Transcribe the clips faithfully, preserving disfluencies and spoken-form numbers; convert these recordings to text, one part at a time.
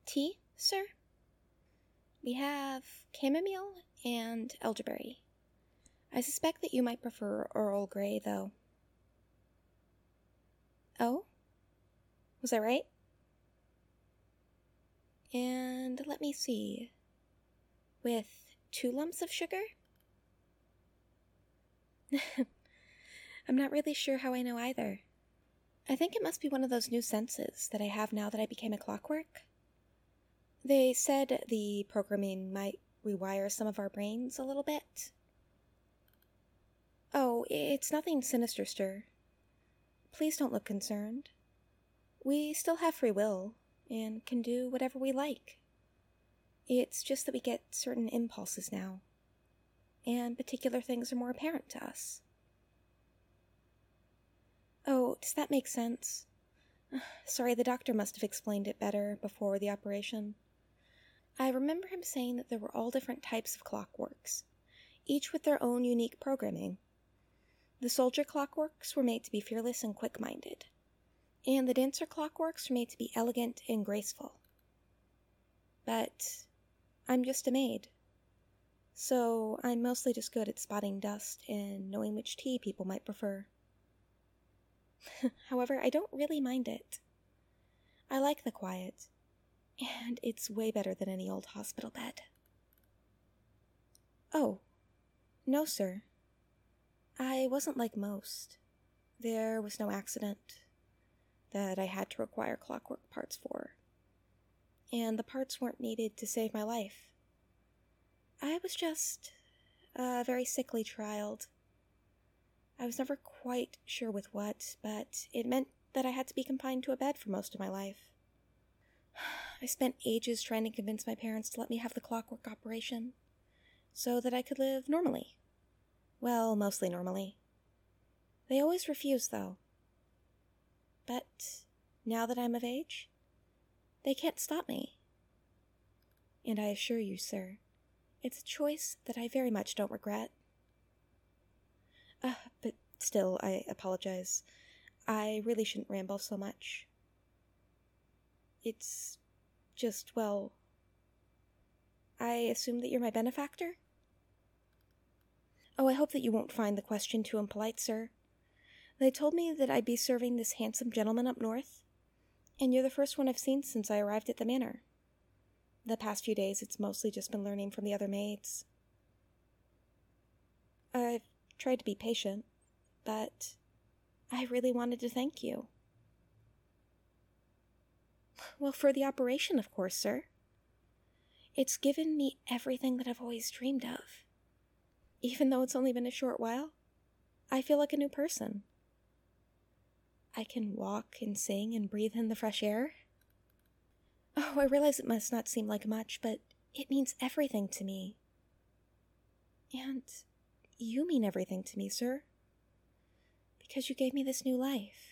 Tea, sir? We have chamomile and elderberry. I suspect that you might prefer Earl Grey, though. Oh? Was I right? And let me see. With two lumps of sugar? I'm not really sure how I know either. I think it must be one of those new senses that I have now that I became a clockwork. They said the programming might rewire some of our brains a little bit. Oh, it's nothing sinister, sir. Please don't look concerned. We still have free will, and can do whatever we like. It's just that we get certain impulses now, and particular things are more apparent to us. Oh, does that make sense? Sorry, the doctor must have explained it better before the operation. I remember him saying that there were all different types of clockworks, each with their own unique programming. The soldier clockworks were made to be fearless and quick-minded, and the dancer clockworks were made to be elegant and graceful. But I'm just a maid, so I'm mostly just good at spotting dust and knowing which tea people might prefer. However, I don't really mind it. I like the quiet, and it's way better than any old hospital bed. Oh, no, sir. I wasn't like most. There was no accident that I had to require clockwork parts for, and the parts weren't needed to save my life. I was just a very sickly child. I was never quite sure with what, but it meant that I had to be confined to a bed for most of my life. I spent ages trying to convince my parents to let me have the clockwork operation, so that I could live normally. Well, mostly normally. They always refused, though. But now that I'm of age, they can't stop me. And I assure you, sir, it's a choice that I very much don't regret. Uh, but still, I apologize. I really shouldn't ramble so much. It's just, well, I assume that you're my benefactor? Oh, I hope that you won't find the question too impolite, sir. They told me that I'd be serving this handsome gentleman up north, and you're the first one I've seen since I arrived at the manor. The past few days, it's mostly just been learning from the other maids. I've tried to be patient, but I really wanted to thank you. Well, for the operation, of course, sir. It's given me everything that I've always dreamed of. Even though it's only been a short while, I feel like a new person. I can walk and sing and breathe in the fresh air. Oh, I realize it must not seem like much, but it means everything to me. And you mean everything to me, sir, because you gave me this new life.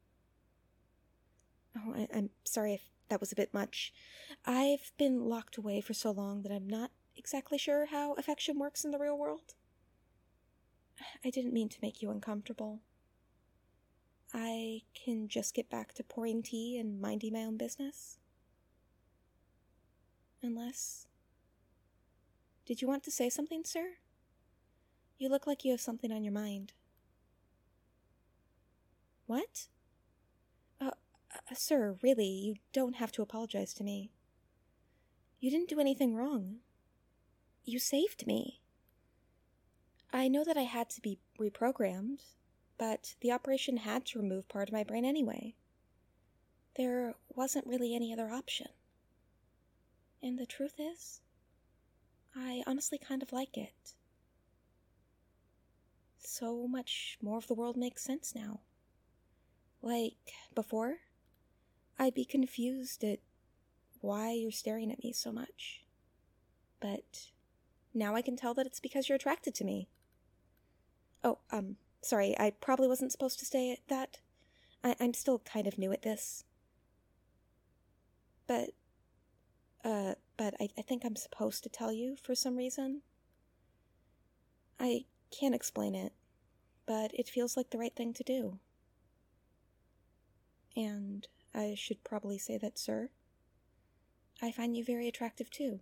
Oh, I, I'm sorry if that was a bit much. I've been locked away for so long that I'm not exactly sure how affection works in the real world. I didn't mean to make you uncomfortable. I can just get back to pouring tea and minding my own business. Unless... Did you want to say something, sir? You look like you have something on your mind. What? Uh, uh, sir, really, you don't have to apologize to me. You didn't do anything wrong. You saved me. I know that I had to be reprogrammed, but the operation had to remove part of my brain anyway. There wasn't really any other option. And the truth is, I honestly kind of like it. So much more of the world makes sense now. Like, before, I'd be confused at why you're staring at me so much. But now I can tell that it's because you're attracted to me. Oh, um, sorry, I probably wasn't supposed to say that. I- I'm still kind of new at this. But, uh, but I, I think I'm supposed to tell you for some reason. I can't explain it, but it feels like the right thing to do. And I should probably say that, sir, I find you very attractive too.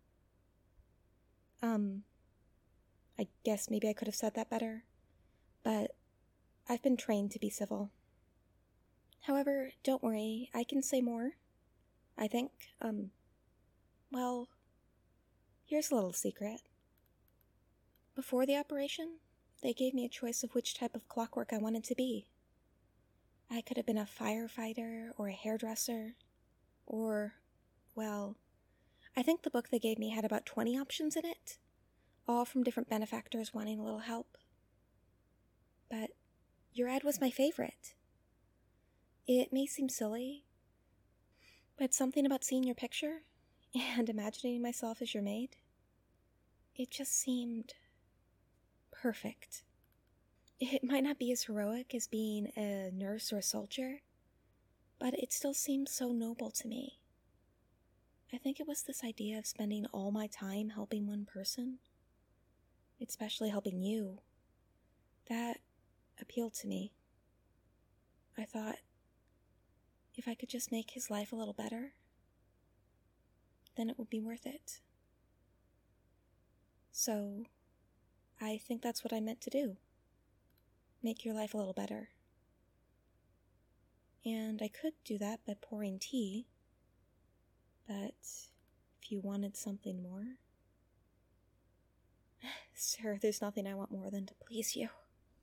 Um, I guess maybe I could have said that better, but I've been trained to be civil. However, don't worry, I can say more. I think, um, well, here's a little secret. Before the operation, they gave me a choice of which type of clockwork I wanted to be. I could have been a firefighter or a hairdresser, or, well, I think the book they gave me had about twenty options in it, all from different benefactors wanting a little help. But your ad was my favorite. It may seem silly, but something about seeing your picture and imagining myself as your maid, it just seemed perfect. It might not be as heroic as being a nurse or a soldier, but it still seemed so noble to me. I think it was this idea of spending all my time helping one person, especially helping you, that appealed to me. I thought, if I could just make his life a little better, then it would be worth it. So, I think that's what I meant to do. Make your life a little better. And I could do that by pouring tea, but if you wanted something more... Sir, there's nothing I want more than to please you.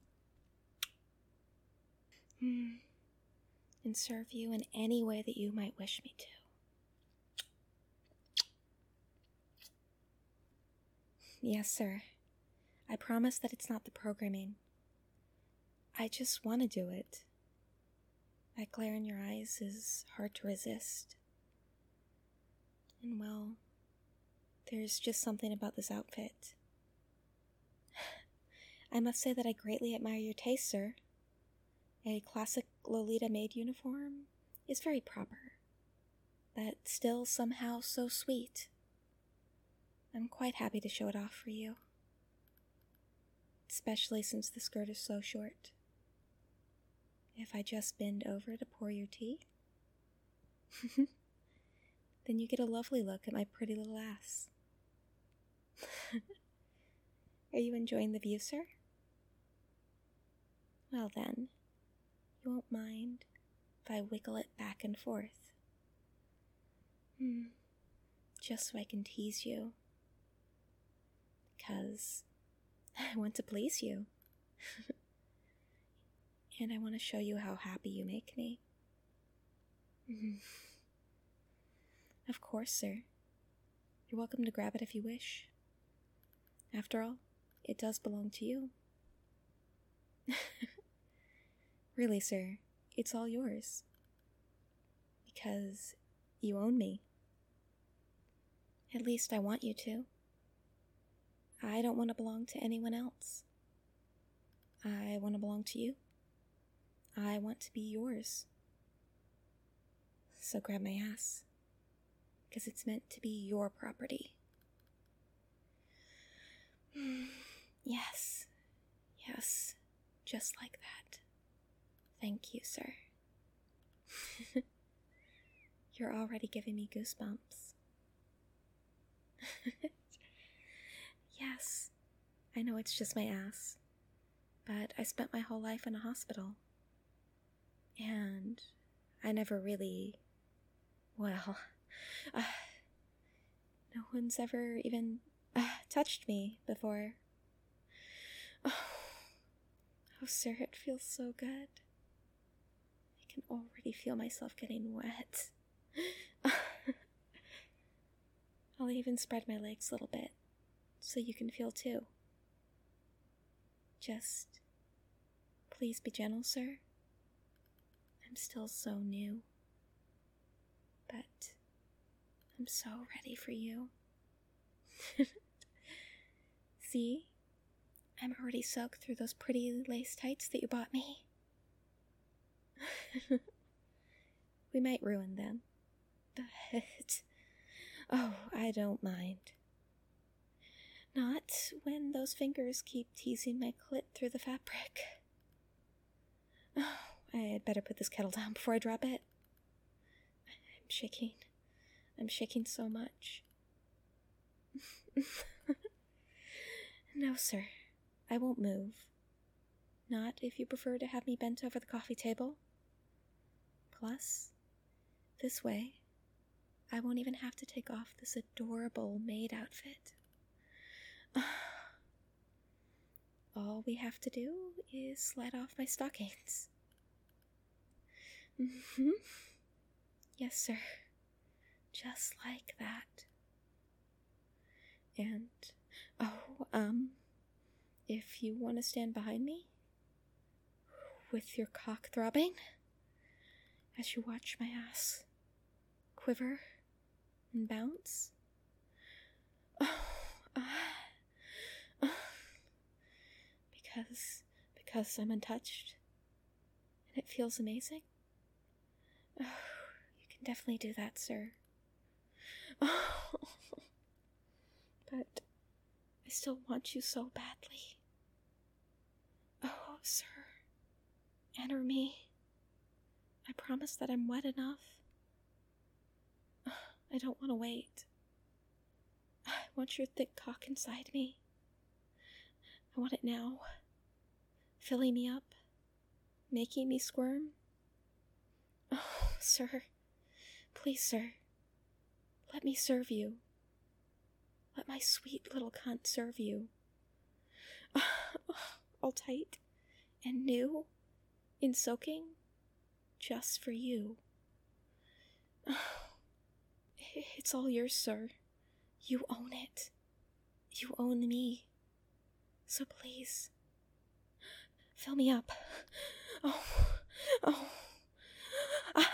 Hmm. And serve you in any way that you might wish me to. Yes, sir. I promise that it's not the programming. I just want to do it. That glare in your eyes is hard to resist. And well, there's just something about this outfit. I must say that I greatly admire your taste, sir. A classic Lolita maid uniform is very proper, but still somehow so sweet. I'm quite happy to show it off for you, especially since the skirt is so short. If I just bend over to pour your tea, then you get a lovely look at my pretty little ass. Are you enjoying the view, sir? Well then, you won't mind if I wiggle it back and forth. Hmm, just so I can tease you. Because I want to please you. And I want to show you how happy you make me. Mm-hmm. Of course, sir. You're welcome to grab it if you wish. After all, it does belong to you. Really, sir, it's all yours. Because you own me. At least I want you to. I don't want to belong to anyone else. I want to belong to you. I want to be yours. So grab my ass, because it's meant to be your property. Yes, yes, just like that. Thank you, sir. You're already giving me goosebumps. Yes, I know it's just my ass, but I spent my whole life in a hospital. And I never really, well, uh, no one's ever even uh, touched me before. Oh, oh, sir, it feels so good. I can already feel myself getting wet. I'll even spread my legs a little bit, so you can feel too. Just, please be gentle, sir. I'm still so new, but I'm so ready for you. See? I'm already soaked through those pretty lace tights that you bought me. We might ruin them, but oh, I don't mind. Not when those fingers keep teasing my clit through the fabric. Oh, I had better put this kettle down before I drop it. I'm shaking. I'm shaking so much. No, sir. I won't move. Not if you prefer to have me bent over the coffee table. Plus, this way, I won't even have to take off this adorable maid outfit. All we have to do is slide off my stockings. Mm-hmm. Yes, sir. Just like that. And, oh, um, if you want to stand behind me, with your cock throbbing, as you watch my ass quiver and bounce. Oh, uh, uh, because, because I'm untouched, and it feels amazing. Oh, you can definitely do that, sir. Oh, but I still want you so badly. Oh, sir. Enter me. I promise that I'm wet enough. I don't want to wait. I want your thick cock inside me. I want it now. Filling me up. Making me squirm. Oh, sir. Please, sir. Let me serve you. Let my sweet little cunt serve you. All tight and new in soaking just for you. It's all yours, sir. You own it. You own me. So please, fill me up. Oh, oh. Ah.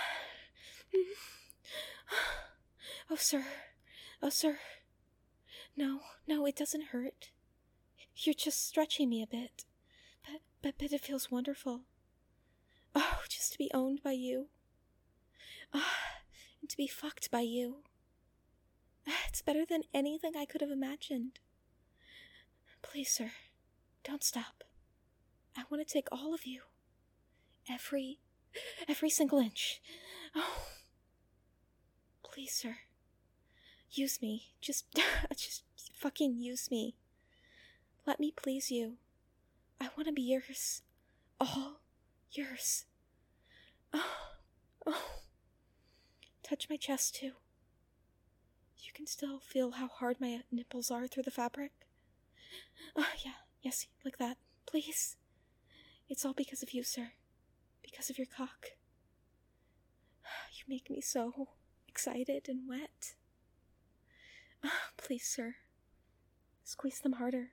Oh, sir. Oh, sir. No, no, it doesn't hurt. You're just stretching me a bit. But, but, but it feels wonderful. Oh, just to be owned by you. Ah, and to be fucked by you. It's better than anything I could have imagined. Please, sir, don't stop. I want to take all of you. Every, every single inch. Oh, please, sir. Use me. Just, just fucking use me. Let me please you. I want to be yours. All yours. Oh, oh. Touch my chest, too. You can still feel how hard my nipples are through the fabric. Oh, yeah, yes, like that. Please. It's all because of you, sir. Because of your cock. You make me so excited and wet. Oh, please, sir. Squeeze them harder.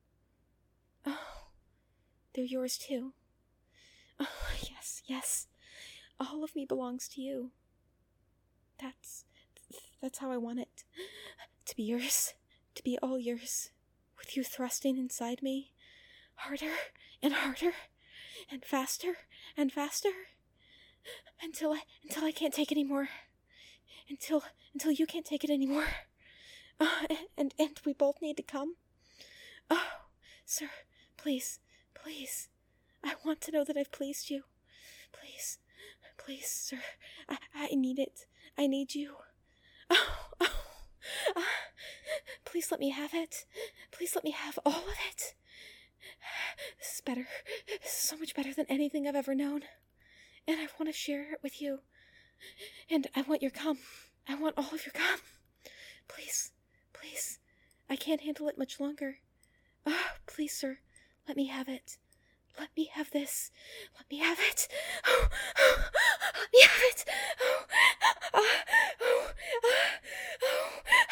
Oh, they're yours, too. Oh, yes, yes. All of me belongs to you. That's, that's how I want it. To be yours. To be all yours. With you thrusting inside me. Harder and harder. And faster and faster. Until I, until I can't take it anymore. Until, until you can't take it anymore. Uh, and, and we both need to come. Oh, sir, please, please. I want to know that I've pleased you. Please, please, sir. I, I need it. I need you. Oh, oh. Uh, please let me have it. Please let me have all of it. This is better. This is so much better than anything I've ever known. And I want to share it with you. And I want your cum. I want all of your cum. Please, please. I can't handle it much longer. Oh, please, sir. Let me have it. Let me have this. Let me have it. Oh, oh, let me have it. Oh, oh, oh, oh,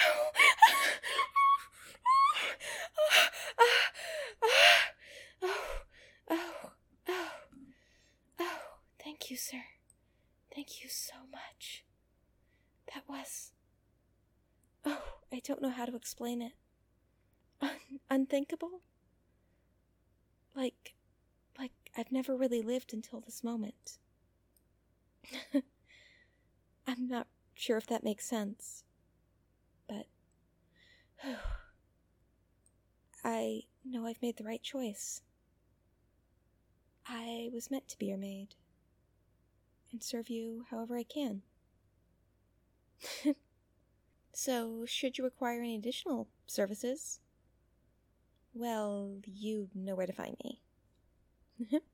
oh, oh, oh, oh, thank you, sir. Thank you so much. That was... Oh, I don't know how to explain it. Un- unthinkable? Like... Like, I've never really lived until this moment. I'm not sure if that makes sense. But... I know I've made the right choice. I was meant to be your maid. And serve you however I can. So, should you require any additional services, well, you know where to find me.